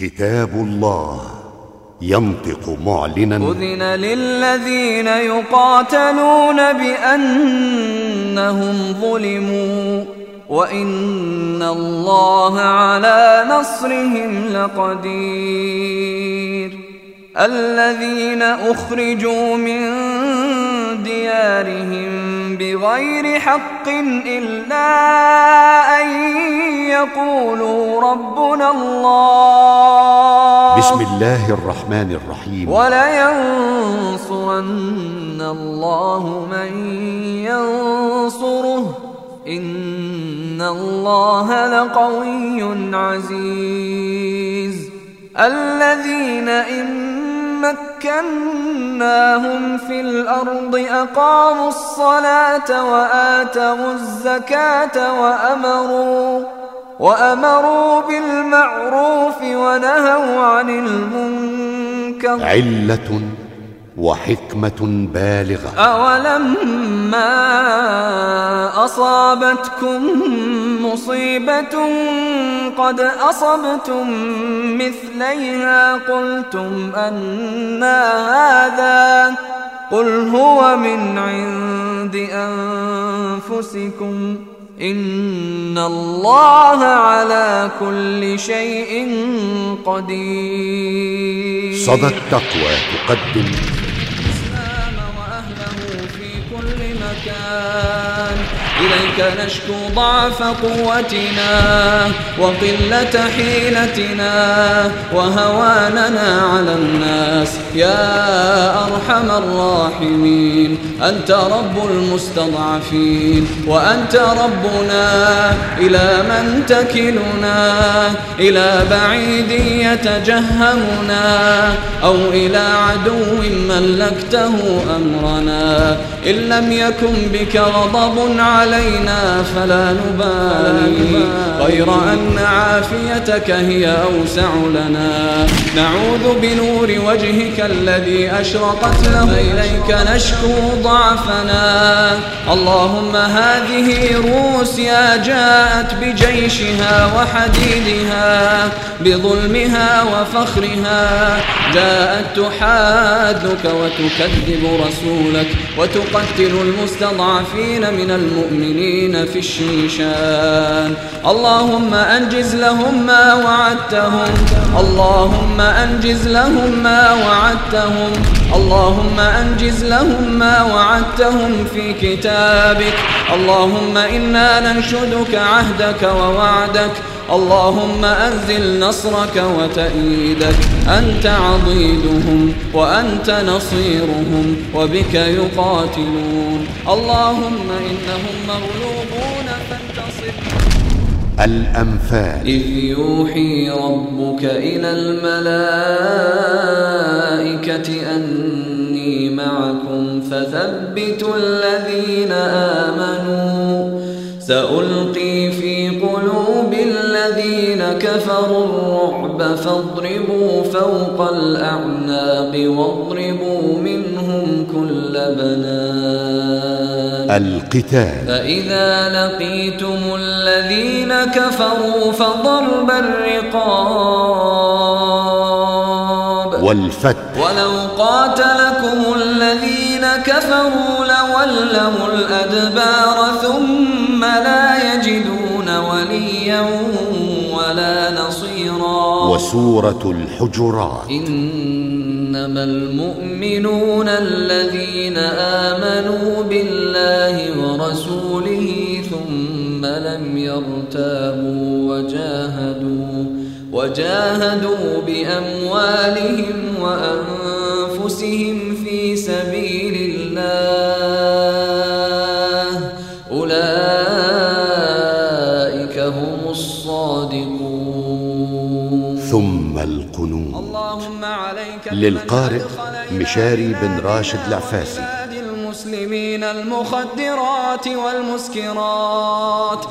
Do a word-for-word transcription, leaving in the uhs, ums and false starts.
كتاب الله ينطق معلنا أذن للذين يقاتلون بأنهم ظلموا وإن الله على نصرهم لقدير. الذين أخرجوا من ديارهم بغير حق إلا أن يقولوا ربنا الله. بسم الله الرحمن الرحيم. ولينصرن الله من ينصره إن الله لقوي عزيز. الذين إن مكناهم في الأرض أقاموا الصلاة وآتوا الزكاة وأمروا وأمروا بالمعروف ونهوا عن المنكر. علة وحكمة بالغة. أولما أصابتكم مصيبة قد أصبتم مثليها قلتم أنى هذا قل هو من عند أنفسكم إن الله على كل شيء قدير. صدى التقوى تقدم الإسلام وأهله في كل مكان. إليك نشكو ضعف قوتنا وقلة حيلتنا وهواننا على الناس يا أرحم الراحمين. أنت رب المستضعفين وأنت ربنا. إلى من تكلنا؟ إلى بعيد يتجهمنا أو إلى عدو ملكته أمرنا؟ إن لم يكن بك غضب علينا فلا نبالي غير أن عافيتك هي أوسع لنا. نعوذ بنور وجهك الذي أشرقت له إليك نشكو ضعفنا. اللهم هذه روسيا جاءت بجيشها وحديدها بظلمها وفخرها، جاءت تحادك وتكذب رسولك وتقتل المستضعفين من المؤمنين في الشيشان. اللهم أنجز لهم ما وعدتهم. اللهم أنجز لهم ما وعدتهم. اللهم أنجز لهم ما وعدتهم في كتابك. اللهم إنا ننشدك عهدك ووعدك. اللهم أنزل نصرك وتأييدك. أنت عضيدهم وأنت نصيرهم وبك يقاتلون. اللهم إنهم مغلوبون فانتصر. الأنفال. إذ يوحي ربك إلى الملائكة أني معكم فثبتوا الذين آمنوا سألقي في قلوب الذين كفروا الرعب فاضربوا فوق الأعناق واضربوا منهم كل بنان. القتال. فإذا لقيتم الذين كفروا فضرب الرقاب والفتح. ولو قاتلكم الذين كفروا لولوا الأدبار ثم لا يجدون وليا ولا نصيرا. وسورة الحجرات. إنما المؤمنون الذين آمنوا بالله ورسوله ثم لم يرتابوا وجاهدوا وجاهدوا بأموالهم وأنفسهم في سبيل الله أولئك هم الصادقون. ثم القنوت. اللهم عليك للقارئ مشاري بن راشد العفاسي. المسلمين المخدرات والمسكرات